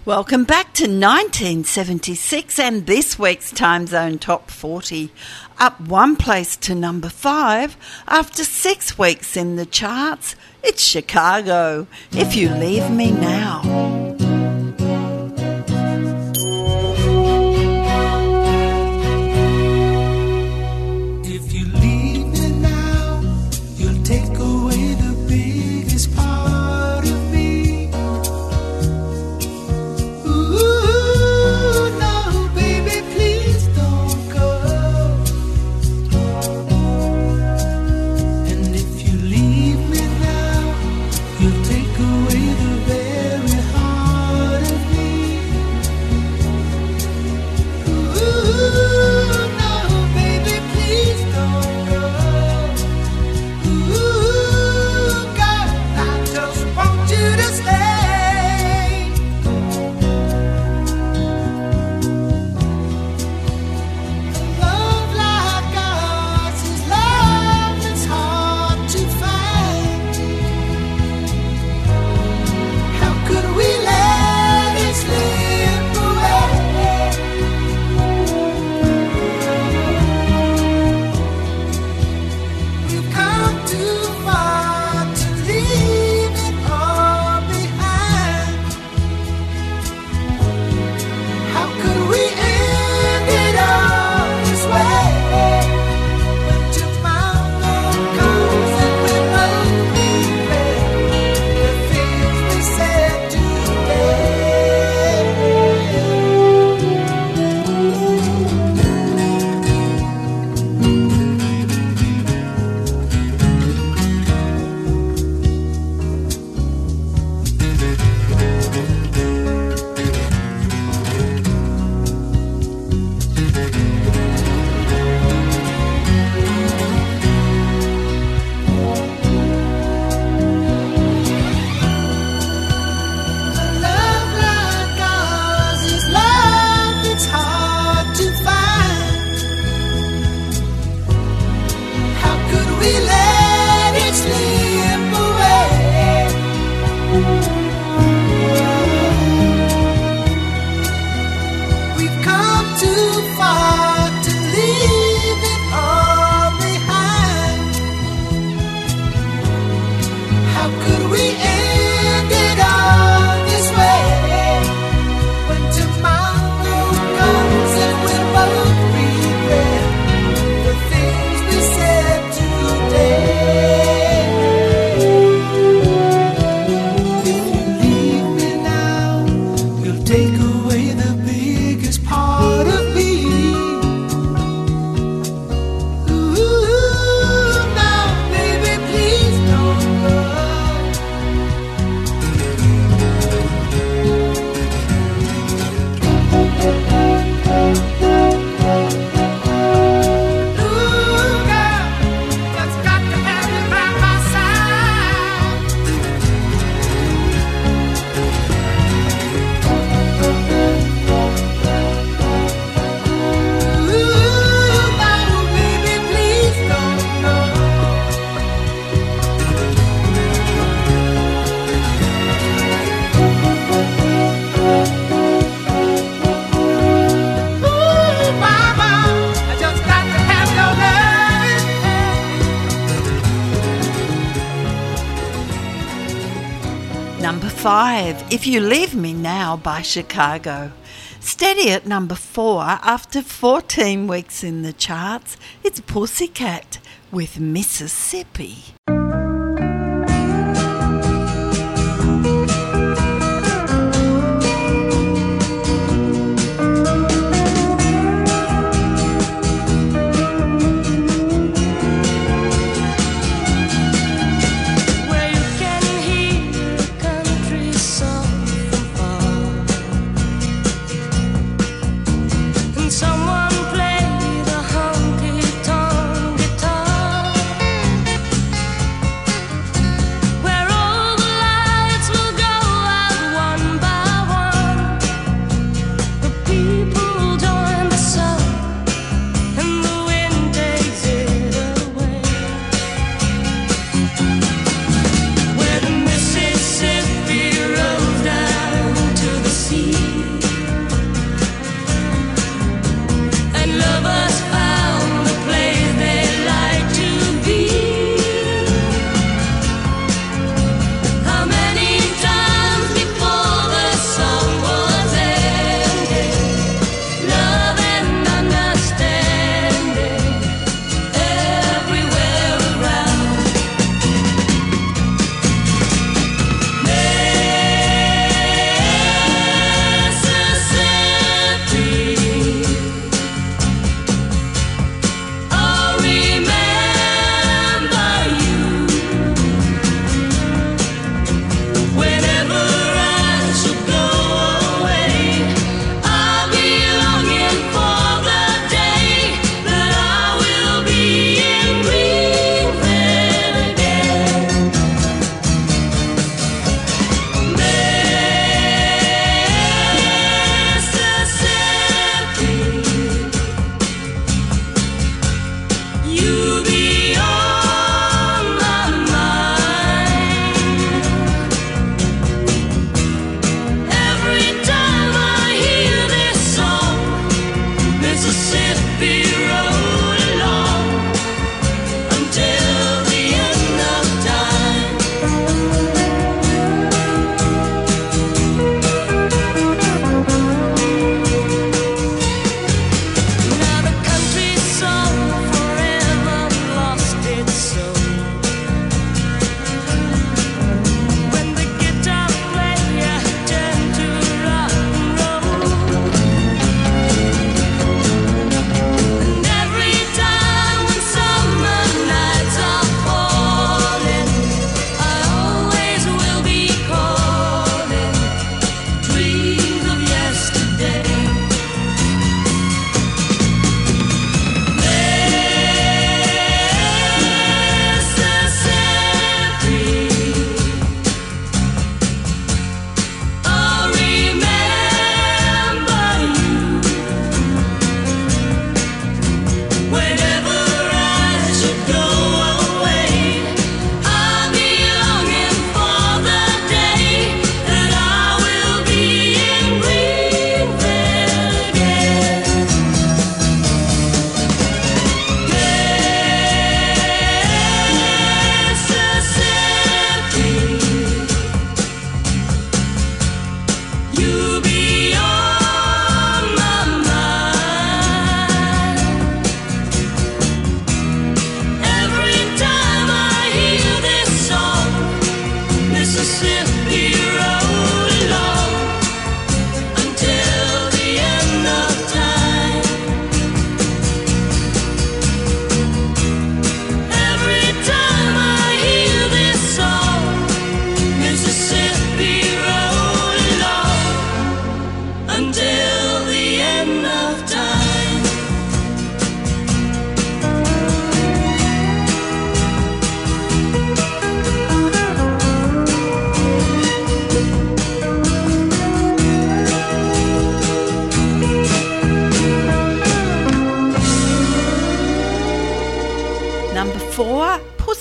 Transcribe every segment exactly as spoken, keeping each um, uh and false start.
Welcome back to nineteen seventy-six and this week's Time Zone Top forty. Up one place to number five after six weeks in the charts, it's Chicago, If You Leave Me Now. If you leave me now, you'll take away the biggest part of me. Ooh, no, baby, please don't go. And if you leave me now, you'll take away the very heart of me. Ooh, no, baby, please don't go. Ooh, girl, I just want you to stay. Love like ours is love that's hard to find. How could we let it slip away? We've come too far to leave it all behind. How could we end it all this way? When tomorrow comes and we both regret the things we said love like ours is love that's hard to find. How could we let it slip away? We've come too far to leave it all behind. How could we end it all this way? When tomorrow comes and we both regret the things we said today. If you leave me now, you'll take away the biggest part of me. Ooh, no, baby, please don't go. Ooh, girl, just got to have you by my side. Ooh, no, baby, please don't go. Ooh, mama, I just got to have your love. Number five, If You Leave Me Now by Chicago. Steady at number four after fourteen weeks in the charts, it's Pussycat with Mississippi. Where you can hear the country song from far, and someone play the honky-tonk guitar.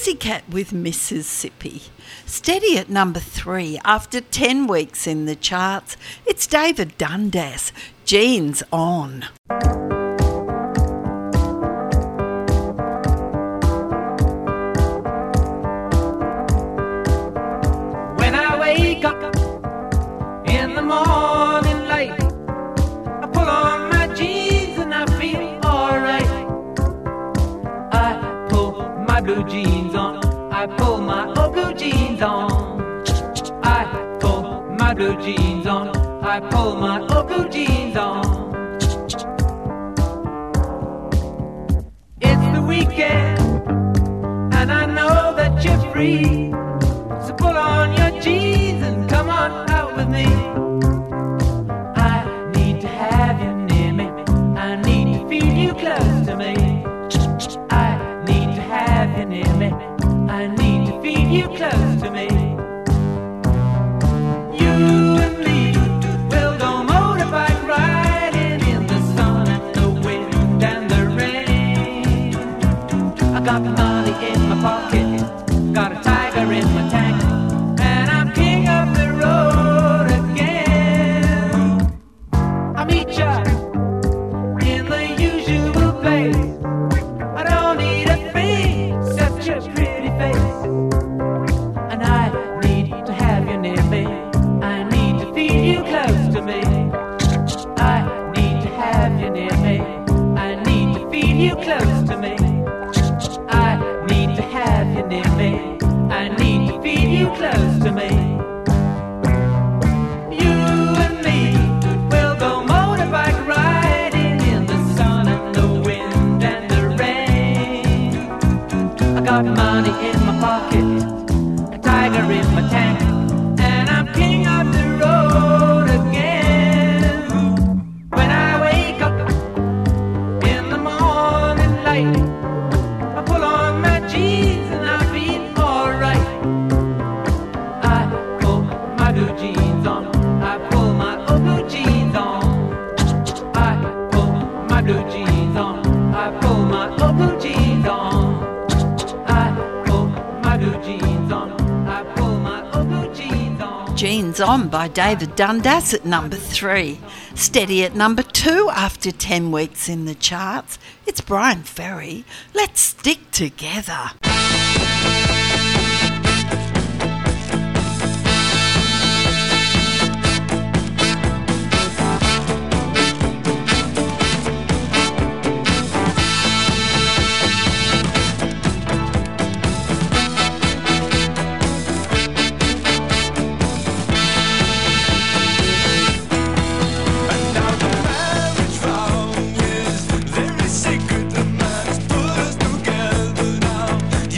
Pussycat with Mississippi. Steady at number three after ten weeks in the charts. It's David Dundas, Jeans On. When I wake up in the morning light, I pull on my jeans and I feel alright. I pull my blue jeans on, I pull my old blue jeans on. I pull my blue jeans on, I pull my old blue jeans on. It's the weekend and I know that you're free, so pull on your jeans and come on out with me. I need to have you near me, I need to feel you close to me. I need to have you near me, I need to feel you close to me. You and me will go motorbike riding in the sun and the wind and the rain. I got money in my pocket, got a tiger in my tank, and I'm king of the road again. I meet ya in the usual place, I don't need a thing except your pretty face. And I need to have you near me, I need to feel you close to me. I need to have you near me, I need to feel you close to me. I need to have you near me, I need to feel you close to me. You and me will go motorbike riding in the sun and the wind and the rain. I got money in my pocket, a tiger in my tank, and I'm king of the road again. When I wake up in the morning light, I pull on my jeans and I feel alright. I pull my blue jeans on, I pull my old blue jeans on. I pull my blue jeans on, I pull my old blue jeans on. I pull my blue jeans on, I pull my old blue jeans on. Jeans On by David Dundas at number three. Steady at number two after ten weeks in the charts. It's Brian Ferry. Let's stick together. Now the marriage vow is very sacred. The man has put us together now.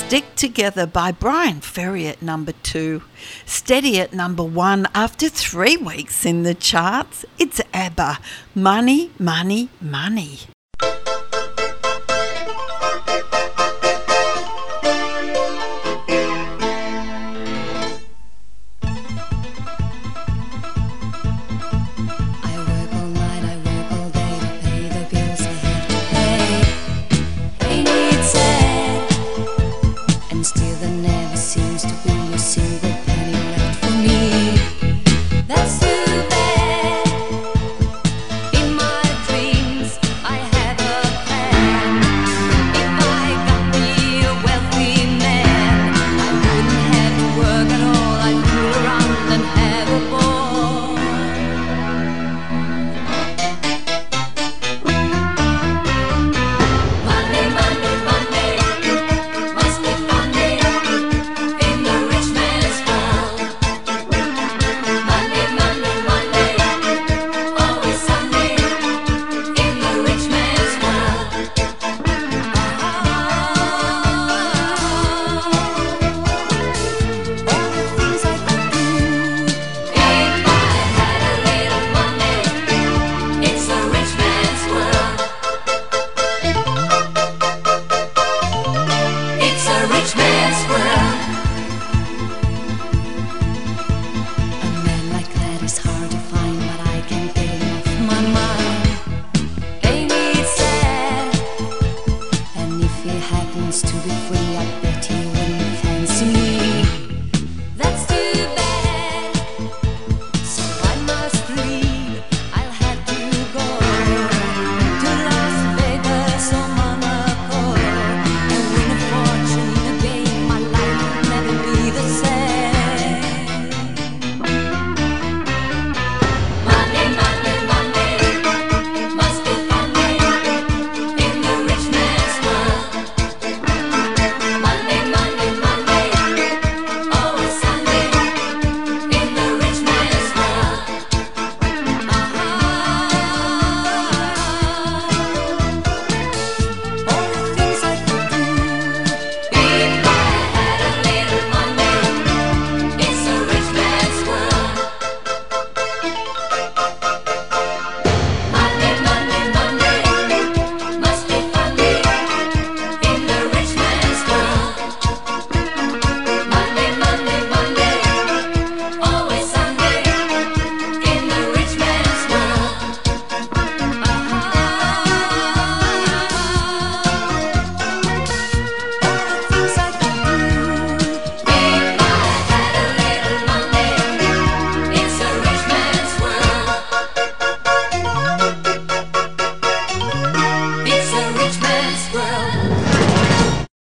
Stick Together by Brian Ferry at number two. Steady at number one after three weeks in the charts. It's ABBA, Money, Money, Money.